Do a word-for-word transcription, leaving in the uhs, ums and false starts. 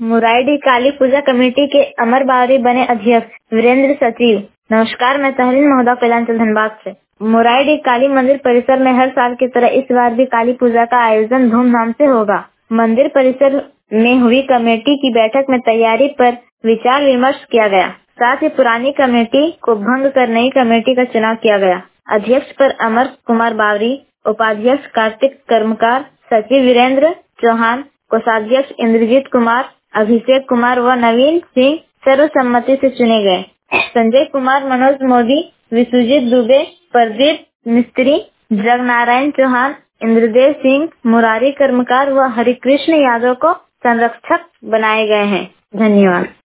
मुराईडीह काली पूजा committee के अमर बावरी बने अध्यक्ष। वीरेंद्र सचिव। नमस्कार, मैं तहरीन महोदा कैलांचल धनबाद से। मुराईडीह काली मंदिर परिसर में हर साल की तरह इस बार भी काली पूजा का आयोजन धूमधाम से होगा। मंदिर परिसर में हुई कमेटी की बैठक में तैयारी पर विचार विमर्श किया गया। साथ ही पुरानी कमेटी को भंग कर नई कमेटी का चुनाव किया गया। अध्यक्ष पर अमर कुमार बावरी, उपाध्यक्ष कार्तिक कर्मकार, सचिव वीरेंद्र चौहान, कोषाध्यक्ष इंद्रजीत कुमार, अभिषेक कुमार व नवीन सिंह सर्वसम्मति से चुने गए। संजय कुमार, मनोज मोदी, विश्वजीत दुबे, प्रदीप मिस्त्री, जगनारायण चौहान, इंद्रदेव सिंह, मुरारी कर्मकार व हरिकृष्ण यादव को संरक्षक बनाए गए हैं। धन्यवाद।